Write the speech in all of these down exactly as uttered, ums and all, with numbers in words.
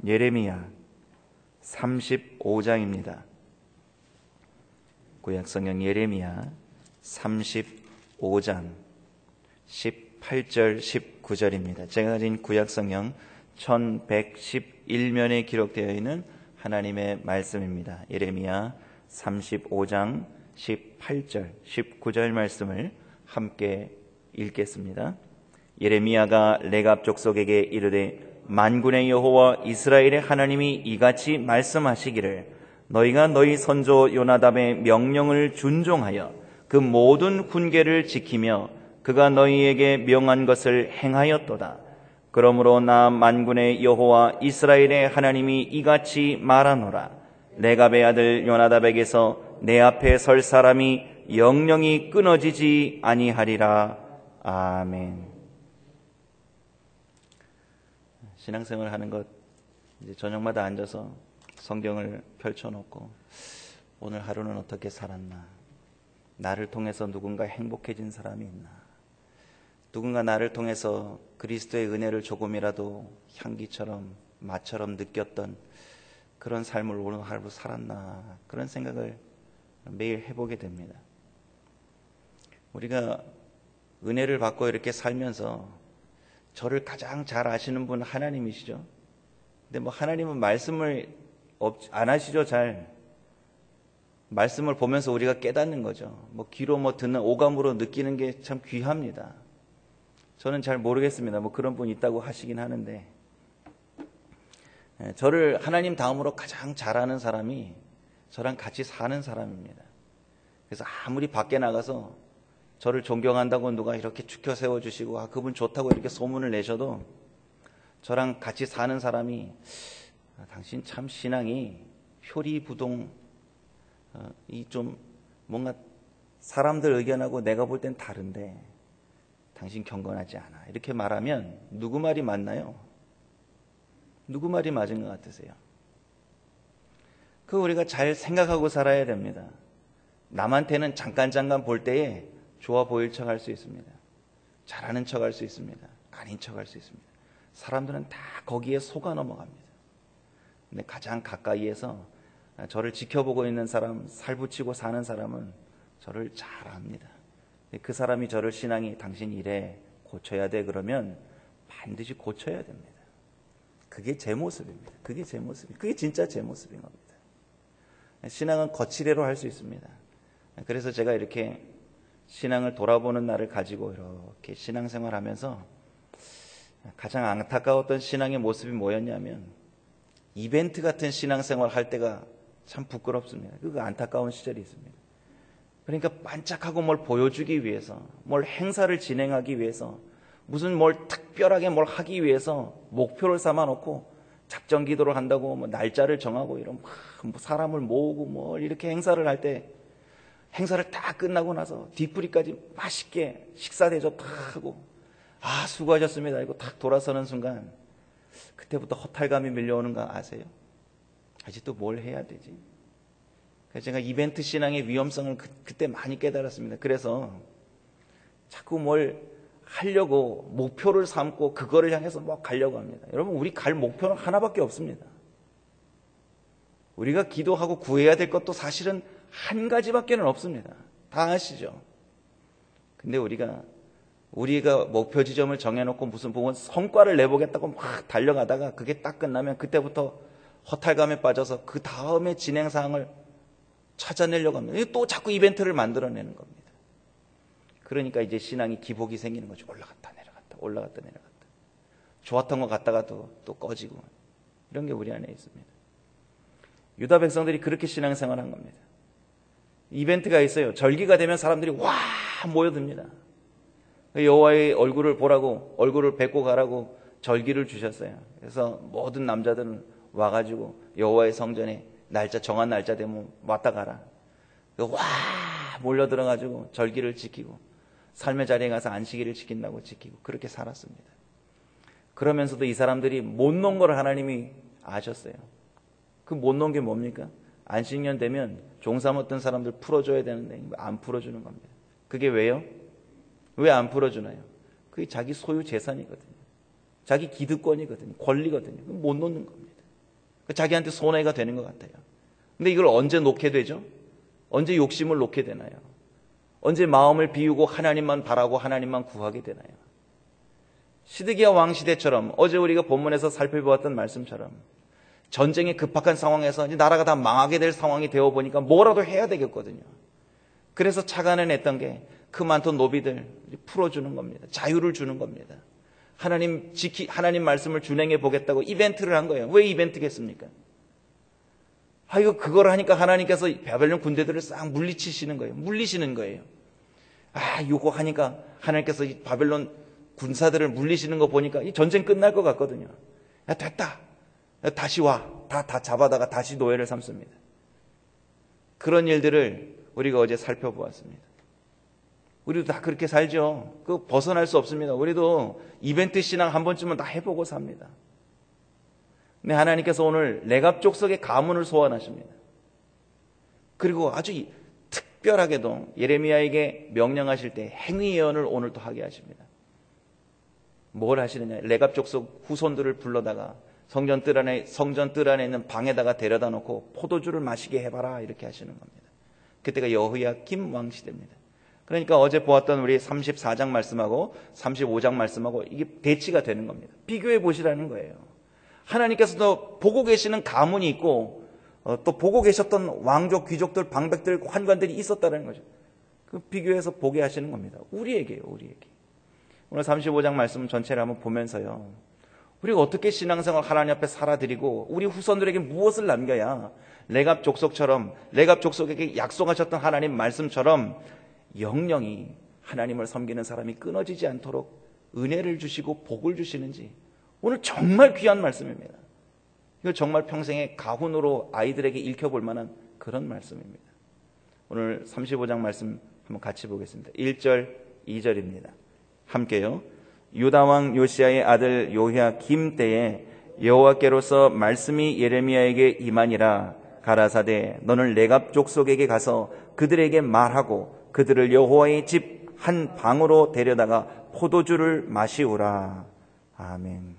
예레미야 삼십오 장입니다. 구약성경 예레미야 삼십오 장 십팔 절 십구 절입니다. 제가 가진 구약성경 천백십일 면에 기록되어 있는 하나님의 말씀입니다. 예레미야 삼십오 장 십팔 절 십구 절 말씀을 함께 읽겠습니다. 예레미야가 레갑 족속에게 이르되 만군의 여호와 이스라엘의 하나님이 이같이 말씀하시기를 너희가 너희 선조 요나답의 명령을 준종하여 그 모든 훈계를 지키며 그가 너희에게 명한 것을 행하였도다. 그러므로 나 만군의 여호와 이스라엘의 하나님이 이같이 말하노라. 레갑의 아들 요나답에게서 내 앞에 설 사람이 영영이 끊어지지 아니하리라. 아멘. 신앙생활 하는 것, 이제 저녁마다 앉아서 성경을 펼쳐놓고 오늘 하루는 어떻게 살았나, 나를 통해서 누군가 행복해진 사람이 있나, 누군가 나를 통해서 그리스도의 은혜를 조금이라도 향기처럼 맛처럼 느꼈던 그런 삶을 오늘 하루 살았나, 그런 생각을 매일 해보게 됩니다. 우리가 은혜를 받고 이렇게 살면서 저를 가장 잘 아시는 분 하나님이시죠. 근데 뭐 하나님은 말씀을 안 하시죠. 잘 말씀을 보면서 우리가 깨닫는 거죠. 뭐 귀로 뭐 듣는 오감으로 느끼는 게 참 귀합니다. 저는 잘 모르겠습니다. 뭐 그런 분 있다고 하시긴 하는데, 저를 하나님 다음으로 가장 잘 아는 사람이 저랑 같이 사는 사람입니다. 그래서 아무리 밖에 나가서 저를 존경한다고 누가 이렇게 축켜 세워주시고 아 그분 좋다고 이렇게 소문을 내셔도 저랑 같이 사는 사람이 아, 당신 참 신앙이 표리부동, 어, 이 좀 뭔가 사람들 의견하고 내가 볼 땐 다른데 당신 경건하지 않아, 이렇게 말하면 누구 말이 맞나요? 누구 말이 맞은 것 같으세요? 그 우리가 잘 생각하고 살아야 됩니다. 남한테는 잠깐 잠깐 볼 때에 좋아 보일 척 할 수 있습니다. 잘하는 척 할 수 있습니다. 아닌 척 할 수 있습니다. 사람들은 다 거기에 속아 넘어갑니다. 근데 가장 가까이에서 저를 지켜보고 있는 사람, 살붙이고 사는 사람은 저를 잘 압니다. 그 사람이 저를 신앙이 당신 이래 고쳐야 돼 그러면 반드시 고쳐야 됩니다. 그게 제 모습입니다. 그게 제 모습입니다. 그게 진짜 제 모습인 겁니다. 신앙은 거칠애로 할 수 있습니다. 그래서 제가 이렇게 신앙을 돌아보는 날을 가지고 이렇게 신앙생활하면서 가장 안타까웠던 신앙의 모습이 뭐였냐면 이벤트 같은 신앙생활 할 때가 참 부끄럽습니다. 그 안타까운 시절이 있습니다. 그러니까 반짝하고 뭘 보여주기 위해서, 뭘 행사를 진행하기 위해서, 무슨 뭘 특별하게 뭘 하기 위해서 목표를 삼아놓고 작전 기도를 한다고 뭐 날짜를 정하고 이런 막 사람을 모으고 뭐 이렇게 행사를 할 때 행사를 다 끝나고 나서 뒷부리까지 맛있게 식사 대접 다 하고 아 수고하셨습니다 이거 딱 돌아서는 순간 그때부터 허탈감이 밀려오는 거 아세요? 아직도 뭘 해야 되지? 그래서 제가 이벤트 신앙의 위험성을 그, 그때 많이 깨달았습니다. 그래서 자꾸 뭘 하려고 목표를 삼고 그거를 향해서 막 가려고 합니다. 여러분 우리 갈 목표는 하나밖에 없습니다. 우리가 기도하고 구해야 될 것도 사실은 한 가지밖에는 없습니다. 다 아시죠? 근데 우리가 우리가 목표 지점을 정해놓고 무슨 보면 성과를 내보겠다고 막 달려가다가 그게 딱 끝나면 그때부터 허탈감에 빠져서 그 다음에 진행 사항을 찾아내려고 합니다. 또 자꾸 이벤트를 만들어내는 겁니다. 그러니까 이제 신앙이 기복이 생기는 거죠. 올라갔다 내려갔다 올라갔다 내려갔다 좋았던 것 같다가도 또 꺼지고 이런 게 우리 안에 있습니다. 유다 백성들이 그렇게 신앙생활한 겁니다. 이벤트가 있어요. 절기가 되면 사람들이 와 모여듭니다. 여호와의 얼굴을 보라고 얼굴을 뵙고 가라고 절기를 주셨어요. 그래서 모든 남자들은 와가지고 여호와의 성전에 날짜 정한 날짜 되면 왔다 가라. 와 몰려들어가지고 절기를 지키고 삶의 자리에 가서 안식일을 지킨다고 지키고 그렇게 살았습니다. 그러면서도 이 사람들이 못 놓은 걸 하나님이 아셨어요. 그 못 놓은 게 뭡니까? 안식년 되면 종삼았던 사람들 풀어줘야 되는데 안 풀어주는 겁니다. 그게 왜요? 왜 안 풀어주나요? 그게 자기 소유 재산이거든요. 자기 기득권이거든요. 권리거든요. 못 놓는 겁니다. 자기한테 손해가 되는 것 같아요. 근데 이걸 언제 놓게 되죠? 언제 욕심을 놓게 되나요? 언제 마음을 비우고 하나님만 바라고 하나님만 구하게 되나요? 시드기야 왕 시대처럼, 어제 우리가 본문에서 살펴보았던 말씀처럼 전쟁의 급박한 상황에서 이제 나라가 다 망하게 될 상황이 되어 보니까 뭐라도 해야 되겠거든요. 그래서 착안해냈던 게 그 많던 노비들 풀어주는 겁니다. 자유를 주는 겁니다. 하나님 지키 하나님 말씀을 준행해 보겠다고 이벤트를 한 거예요. 왜 이벤트겠습니까? 아, 이거 그걸 하니까 하나님께서 바벨론 군대들을 싹 물리치시는 거예요. 물리시는 거예요. 아, 이거 하니까 하나님께서 이 바벨론 군사들을 물리시는 거 보니까 이 전쟁 끝날 것 같거든요. 야, 됐다. 야, 다시 와. 다, 다 잡아다가 다시 노예를 삼습니다. 그런 일들을 우리가 어제 살펴보았습니다. 우리도 다 그렇게 살죠. 그 벗어날 수 없습니다. 우리도 이벤트 신앙 한 번쯤은 다 해보고 삽니다. 근데 하나님께서 오늘 레갑 족속의 가문을 소환하십니다. 그리고 아주 특별하게도 예레미야에게 명령하실 때 행위 예언을 오늘 또 하게 하십니다. 뭘 하시느냐? 레갑 족속 후손들을 불러다가 성전 뜰 안에 성전 뜰 안에 있는 방에다가 데려다 놓고 포도주를 마시게 해봐라 이렇게 하시는 겁니다. 그때가 여호야김 왕 시대입니다. 그러니까 어제 보았던 우리 삼십사 장 말씀하고 삼십오 장 말씀하고 이게 대치가 되는 겁니다. 비교해 보시라는 거예요. 하나님께서도 보고 계시는 가문이 있고 어, 또 보고 계셨던 왕족, 귀족들, 방백들, 환관들이 있었다는 거죠. 그 비교해서 보게 하시는 겁니다. 우리에게요, 우리에게. 오늘 삼십오 장 말씀 전체를 한번 보면서요. 우리가 어떻게 신앙생활 하나님 앞에 살아드리고 우리 후손들에게 무엇을 남겨야 레갑 족속처럼 레갑 족속에게 약속하셨던 하나님 말씀처럼 영영이 하나님을 섬기는 사람이 끊어지지 않도록 은혜를 주시고 복을 주시는지 오늘 정말 귀한 말씀입니다. 이거 정말 평생의 가훈으로 아이들에게 읽혀볼 만한 그런 말씀입니다. 오늘 삼십오 장 말씀 한번 같이 보겠습니다. 일 절, 이 절입니다. 함께요. 유다왕 요시야의 아들 요야김 때에 여호와께로서 말씀이 예레미야에게 임하니라. 가라사대 너는 레갑 족속에게 가서 그들에게 말하고 그들을 여호와의 집 한 방으로 데려다가 포도주를 마시우라. 아멘.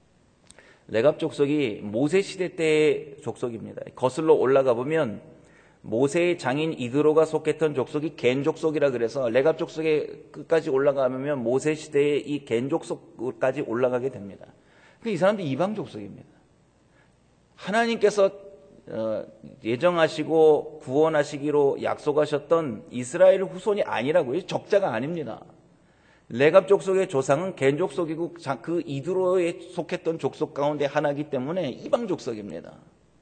레갑 족속이 모세 시대 때의 족속입니다. 거슬러 올라가 보면 모세의 장인 이드로가 속했던 족속이 겐 족속이라 그래서 레갑 족속의 끝까지 올라가면 모세 시대의 이 겐 족속까지 올라가게 됩니다. 이 사람들이 이방 족속입니다. 하나님께서 예정하시고 구원하시기로 약속하셨던 이스라엘 후손이 아니라고요. 적자가 아닙니다. 레갑 족속의 조상은 겐 족속이고 그 이드로에 속했던 족속 가운데 하나이기 때문에 이방 족속입니다.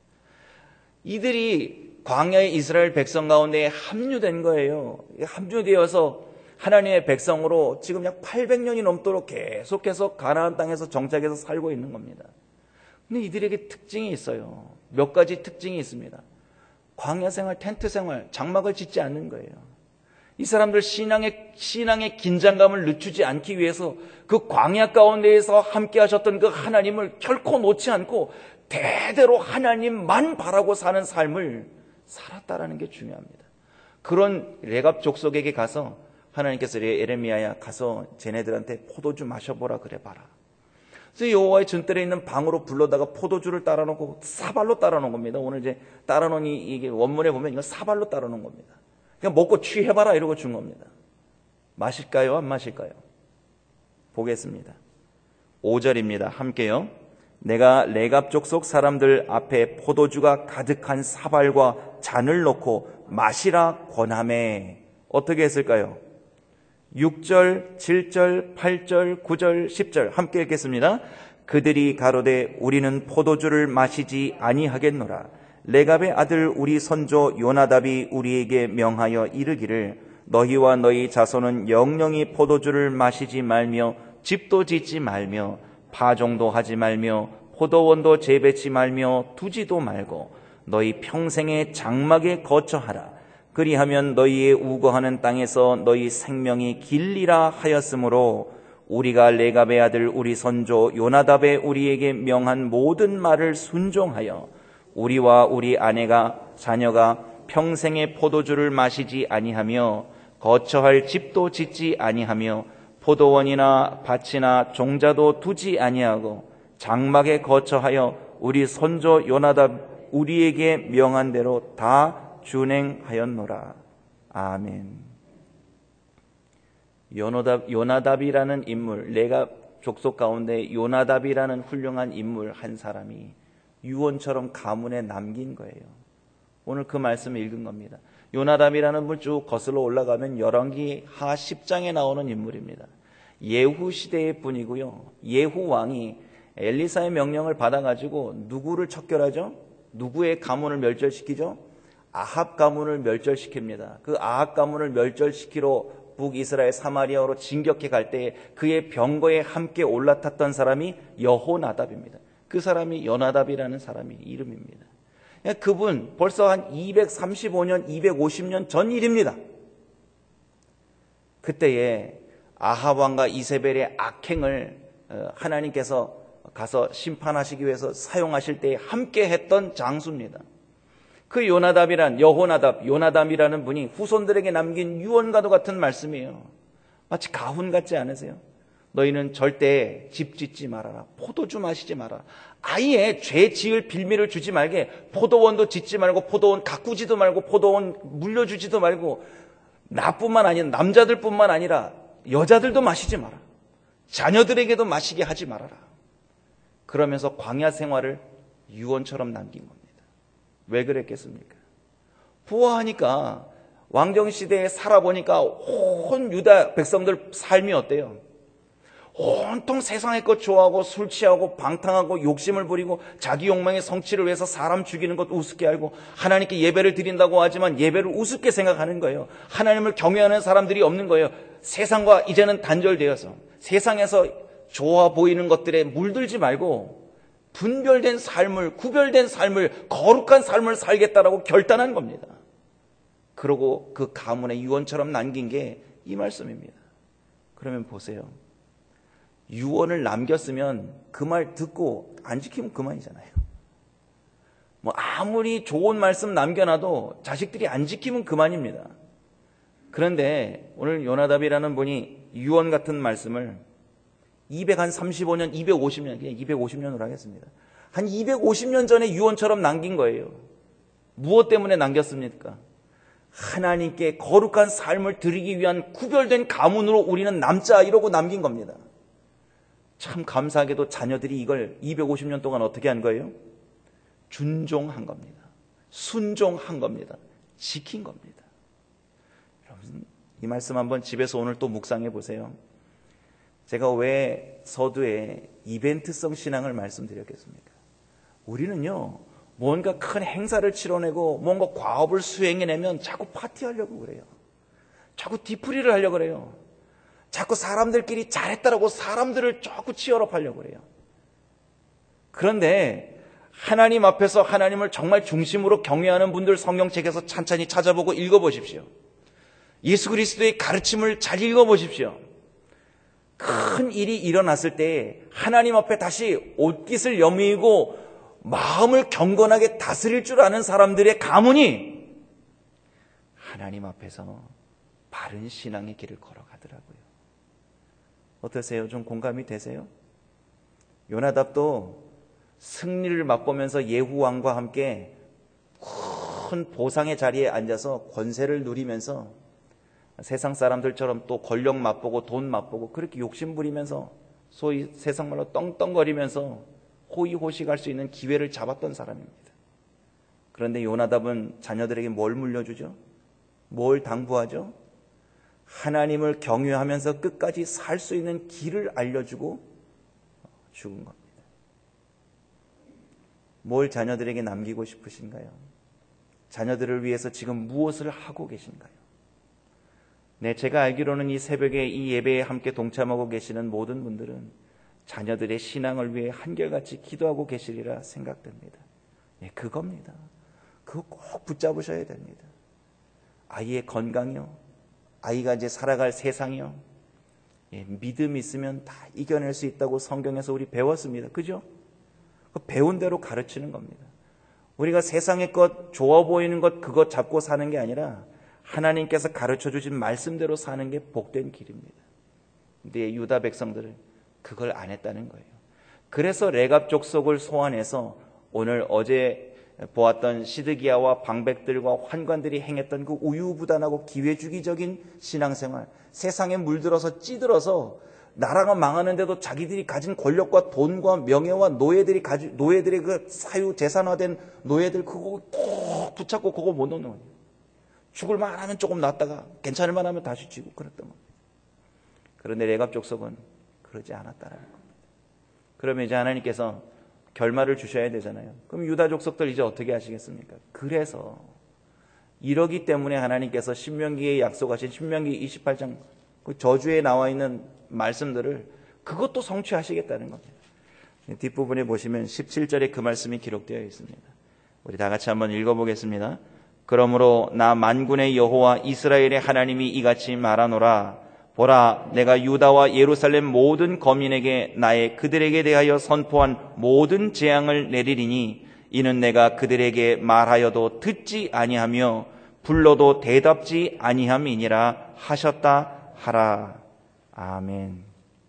이들이 광야의 이스라엘 백성 가운데 합류된 거예요. 합류되어서 하나님의 백성으로 지금 약 팔백 년이 넘도록 계속해서 가나안 땅에서 정착해서 살고 있는 겁니다. 근데 이들에게 특징이 있어요. 몇 가지 특징이 있습니다. 광야 생활, 텐트 생활, 장막을 짓지 않는 거예요. 이 사람들 신앙의, 신앙의 긴장감을 늦추지 않기 위해서 그 광야 가운데에서 함께 하셨던 그 하나님을 결코 놓지 않고 대대로 하나님만 바라고 사는 삶을 살았다라는 게 중요합니다. 그런 레갑 족속에게 가서 하나님께서 예레미야야 가서 쟤네들한테 포도주 마셔보라 그래 봐라. 그래서 여호와의 전뜰에 있는 방으로 불러다가 포도주를 따라놓고 사발로 따라놓은 겁니다. 오늘 이제 따라놓은 이게 원문에 보면 이건 사발로 따라놓은 겁니다. 그냥 먹고 취해봐라 이러고 준 겁니다. 마실까요? 안 마실까요? 보겠습니다. 오 절입니다. 함께요. 내가 레갑 족속 사람들 앞에 포도주가 가득한 사발과 잔을 놓고 마시라 권하매 어떻게 했을까요? 육 절, 칠 절, 팔 절, 구 절, 십 절 함께 읽겠습니다. 그들이 가로되 우리는 포도주를 마시지 아니하겠노라. 레갑의 아들 우리 선조 요나답이 우리에게 명하여 이르기를 너희와 너희 자손은 영영이 포도주를 마시지 말며 집도 짓지 말며 파종도 하지 말며 포도원도 재배치 말며 두지도 말고 너희 평생의 장막에 거처하라. 그리하면 너희의 우거하는 땅에서 너희 생명이 길리라 하였으므로 우리가 레갑의 아들 우리 선조 요나답의 우리에게 명한 모든 말을 순종하여 우리와 우리 아내가 자녀가 평생의 포도주를 마시지 아니하며 거처할 집도 짓지 아니하며 포도원이나 밭이나 종자도 두지 아니하고 장막에 거처하여 우리 선조 요나답 우리에게 명한 대로 다 준행하였노라. 아멘. 요나답, 요나답이라는 인물, 레갑 족속 가운데 요나답이라는 훌륭한 인물 한 사람이 유언처럼 가문에 남긴 거예요. 오늘 그 말씀을 읽은 겁니다. 요나답이라는 분 쭉 거슬러 올라가면 열왕기 하 십 장에 나오는 인물입니다. 예후 시대의 분이고요. 예후 왕이 엘리사의 명령을 받아가지고 누구를 척결하죠? 누구의 가문을 멸절시키죠? 아합 가문을 멸절시킵니다. 그 아합 가문을 멸절시키러 북이스라엘 사마리아로 진격해 갈 때에 그의 병거에 함께 올라탔던 사람이 여호나답입니다. 그 사람이 요나답이라는 사람이 이름입니다. 그분 벌써 한 이백삼십오 년, 이백오십 년 전 일입니다. 그때에 아합 왕과 이세벨의 악행을 하나님께서 가서 심판하시기 위해서 사용하실 때에 함께 했던 장수입니다. 그 요나답이란, 여호나답, 요나답이라는 분이 후손들에게 남긴 유언과도 같은 말씀이에요. 마치 가훈 같지 않으세요? 너희는 절대 집 짓지 말아라. 포도주 마시지 마라. 아예 죄 지을 빌미를 주지 말게 포도원도 짓지 말고 포도원 가꾸지도 말고 포도원 물려주지도 말고 나뿐만 아니라 남자들뿐만 아니라 여자들도 마시지 마라. 자녀들에게도 마시게 하지 말아라. 그러면서 광야 생활을 유언처럼 남긴 겁니다. 왜 그랬겠습니까? 부화하니까 왕정시대에 살아보니까 온 유다 백성들 삶이 어때요? 온통 세상의 것 좋아하고 술 취하고 방탕하고 욕심을 부리고 자기 욕망의 성취를 위해서 사람 죽이는 것 우습게 알고 하나님께 예배를 드린다고 하지만 예배를 우습게 생각하는 거예요. 하나님을 경외하는 사람들이 없는 거예요. 세상과 이제는 단절되어서 세상에서 좋아 보이는 것들에 물들지 말고 분별된 삶을, 구별된 삶을, 거룩한 삶을 살겠다라고 결단한 겁니다. 그러고 그 가문의 유언처럼 남긴 게 이 말씀입니다. 그러면 보세요. 유언을 남겼으면 그 말 듣고 안 지키면 그만이잖아요. 뭐 아무리 좋은 말씀 남겨놔도 자식들이 안 지키면 그만입니다. 그런데 오늘 요나답이라는 분이 유언 같은 말씀을 이백삼십오 년, 이백오십 년, 그냥 이백오십 년으로 하겠습니다. 한 이백오십 년 전에 유언처럼 남긴 거예요. 무엇 때문에 남겼습니까? 하나님께 거룩한 삶을 드리기 위한 구별된 가문으로 우리는 남자 이러고 남긴 겁니다. 참 감사하게도 자녀들이 이걸 이백오십 년 동안 어떻게 한 거예요? 준종한 겁니다. 순종한 겁니다. 지킨 겁니다. 여러분, 이 말씀 한번 집에서 오늘 또 묵상해 보세요. 제가 왜 서두에 이벤트성 신앙을 말씀드렸겠습니까? 우리는요, 뭔가 큰 행사를 치러내고 뭔가 과업을 수행해내면 자꾸 파티하려고 그래요. 자꾸 뒤풀이를 하려고 그래요. 자꾸 사람들끼리 잘했다라고 사람들을 자꾸 치열업 하려고 그래요. 그런데 하나님 앞에서 하나님을 정말 중심으로 경외하는 분들 성경책에서 찬찬히 찾아보고 읽어보십시오. 예수 그리스도의 가르침을 잘 읽어보십시오. 큰 일이 일어났을 때 하나님 앞에 다시 옷깃을 여미고 마음을 경건하게 다스릴 줄 아는 사람들의 가문이 하나님 앞에서 바른 신앙의 길을 걸어가더라고요. 어떠세요? 좀 공감이 되세요? 요나답도 승리를 맛보면서 예후 왕과 함께 큰 보상의 자리에 앉아서 권세를 누리면서 세상 사람들처럼 또 권력 맛보고 돈 맛보고 그렇게 욕심 부리면서 소위 세상말로 떵떵거리면서 호의호식할 수 있는 기회를 잡았던 사람입니다. 그런데 요나답은 자녀들에게 뭘 물려주죠? 뭘 당부하죠? 하나님을 경외하면서 끝까지 살 수 있는 길을 알려주고 죽은 겁니다. 뭘 자녀들에게 남기고 싶으신가요? 자녀들을 위해서 지금 무엇을 하고 계신가요? 네, 제가 알기로는 이 새벽에 이 예배에 함께 동참하고 계시는 모든 분들은 자녀들의 신앙을 위해 한결같이 기도하고 계시리라 생각됩니다. 네, 그겁니다. 그거 꼭 붙잡으셔야 됩니다. 아이의 건강이요, 아이가 이제 살아갈 세상이요, 예, 믿음 있으면 다 이겨낼 수 있다고 성경에서 우리 배웠습니다. 그죠? 그 배운 대로 가르치는 겁니다. 우리가 세상의 것, 좋아 보이는 것 그것 잡고 사는 게 아니라 하나님께서 가르쳐 주신 말씀대로 사는 게 복된 길입니다. 근데 유다 백성들은 그걸 안 했다는 거예요. 그래서 레갑 족속을 소환해서 오늘 어제 보았던 시드기야와 방백들과 환관들이 행했던 그 우유부단하고 기회주기적인 신앙생활, 세상에 물들어서 찌들어서 나라가 망하는데도 자기들이 가진 권력과 돈과 명예와 노예들이 가지, 노예들의 그 사유 재산화된 노예들 그거 꼭 붙잡고 그거 못 놓는 거예요. 죽을 만하면 조금 낫다가 괜찮을 만하면 다시 쥐고 그랬던 겁니다. 그런데 레갑 족속은 그러지 않았다는 겁니다. 그러면 이제 하나님께서 결말을 주셔야 되잖아요. 그럼 유다 족속들 이제 어떻게 하시겠습니까? 그래서 이러기 때문에 하나님께서 신명기에 약속하신 신명기 이십팔 장 그 저주에 나와 있는 말씀들을 그것도 성취하시겠다는 겁니다. 뒷부분에 보시면 십칠 절에 그 말씀이 기록되어 있습니다. 우리 다 같이 한번 읽어보겠습니다. 그러므로 나 만군의 여호와 이스라엘의 하나님이 이같이 말하노라. 보라, 내가 유다와 예루살렘 모든 거민에게 나의 그들에게 대하여 선포한 모든 재앙을 내리리니 이는 내가 그들에게 말하여도 듣지 아니하며 불러도 대답지 아니함이니라 하셨다 하라. 아멘.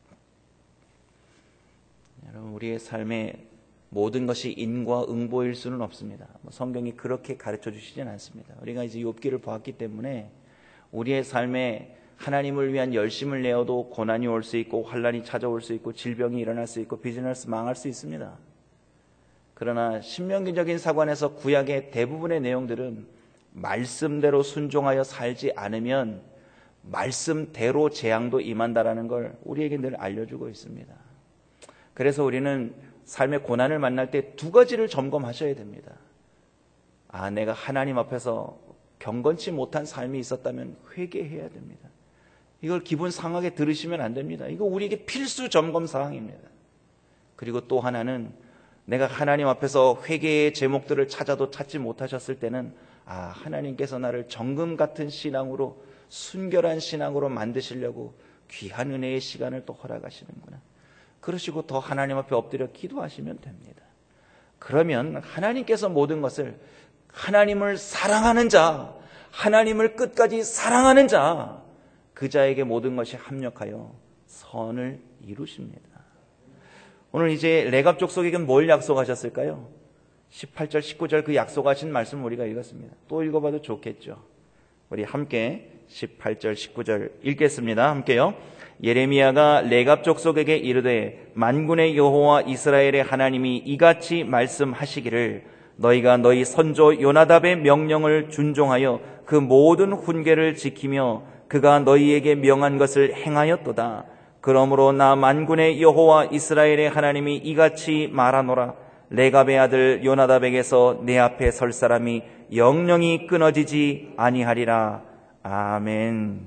여러분, 우리의 삶에 모든 것이 인과응보일 수는 없습니다. 성경이 그렇게 가르쳐 주시진 않습니다. 우리가 이제 욥기를 보았기 때문에 우리의 삶에 하나님을 위한 열심을 내어도 고난이 올 수 있고 환난이 찾아올 수 있고 질병이 일어날 수 있고 비즈니스 망할 수 있습니다. 그러나 신명기적인 사관에서 구약의 대부분의 내용들은 말씀대로 순종하여 살지 않으면 말씀대로 재앙도 임한다라는 걸 우리에게 늘 알려주고 있습니다. 그래서 우리는 삶의 고난을 만날 때 두 가지를 점검하셔야 됩니다. 아, 내가 하나님 앞에서 경건치 못한 삶이 있었다면 회개해야 됩니다. 이걸 기분 상하게 들으시면 안 됩니다. 이거 우리에게 필수 점검 사항입니다. 그리고 또 하나는 내가 하나님 앞에서 회개의 제목들을 찾아도 찾지 못하셨을 때는 아, 하나님께서 나를 정금 같은 신앙으로 순결한 신앙으로 만드시려고 귀한 은혜의 시간을 또 허락하시는구나. 그러시고 더 하나님 앞에 엎드려 기도하시면 됩니다. 그러면 하나님께서 모든 것을 하나님을 사랑하는 자, 하나님을 끝까지 사랑하는 자, 그 자에게 모든 것이 합력하여 선을 이루십니다. 오늘 이제 레갑 족속에게는 뭘 약속하셨을까요? 십팔 절, 십구 절 그 약속하신 말씀을 우리가 읽었습니다. 또 읽어봐도 좋겠죠. 우리 함께 십팔 절, 십구 절 읽겠습니다. 함께요. 예레미야가 레갑 족속에게 이르되 만군의 여호와 이스라엘의 하나님이 이같이 말씀하시기를 너희가 너희 선조 요나답의 명령을 준종하여 그 모든 훈계를 지키며 그가 너희에게 명한 것을 행하였도다. 그러므로 나 만군의 여호와 이스라엘의 하나님이 이같이 말하노라. 레갑의 아들 요나답에게서 내 앞에 설 사람이 영영이 끊어지지 아니하리라. 아멘.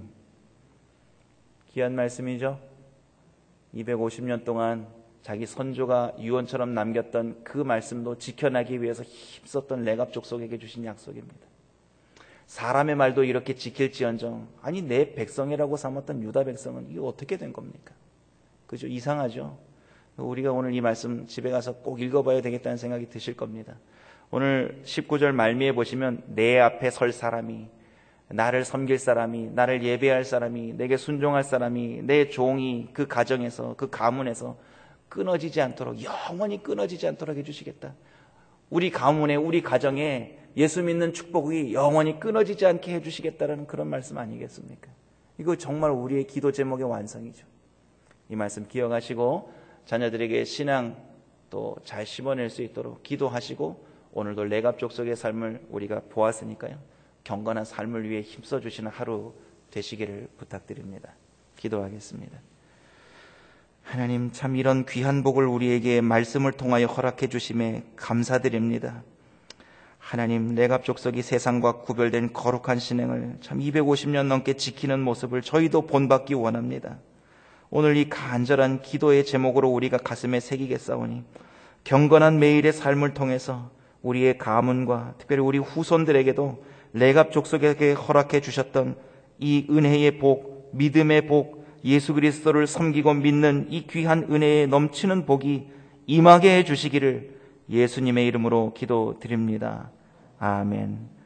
귀한 말씀이죠. 이백오십 년 동안 자기 선조가 유언처럼 남겼던 그 말씀도 지켜나기 위해서 힘썼던 레갑 족속에게 주신 약속입니다. 사람의 말도 이렇게 지킬지언정 아니 내 백성이라고 삼았던 유다 백성은 이게 어떻게 된 겁니까? 그죠? 이상하죠? 우리가 오늘 이 말씀 집에 가서 꼭 읽어봐야 되겠다는 생각이 드실 겁니다. 오늘 십구 절 말미에 보시면 내 앞에 설 사람이, 나를 섬길 사람이, 나를 예배할 사람이, 내게 순종할 사람이, 내 종이 그 가정에서, 그 가문에서 끊어지지 않도록, 영원히 끊어지지 않도록 해주시겠다. 우리 가문에, 우리 가정에 예수 믿는 축복이 영원히 끊어지지 않게 해주시겠다라는 그런 말씀 아니겠습니까? 이거 정말 우리의 기도 제목의 완성이죠. 이 말씀 기억하시고 자녀들에게 신앙 또 잘 심어낼 수 있도록 기도하시고 오늘도 레갑 족속의 삶을 우리가 보았으니까요. 경건한 삶을 위해 힘써주시는 하루 되시기를 부탁드립니다. 기도하겠습니다. 하나님, 참 이런 귀한 복을 우리에게 말씀을 통하여 허락해 주심에 감사드립니다. 하나님, 레갑 족속이 세상과 구별된 거룩한 신앙을 참 이백오십 년 넘게 지키는 모습을 저희도 본받기 원합니다. 오늘 이 간절한 기도의 제목으로 우리가 가슴에 새기겠사오니 경건한 매일의 삶을 통해서 우리의 가문과 특별히 우리 후손들에게도 레갑 족속에게 허락해 주셨던 이 은혜의 복, 믿음의 복, 예수 그리스도를 섬기고 믿는 이 귀한 은혜에 넘치는 복이 임하게 해 주시기를 예수님의 이름으로 기도드립니다. 아멘.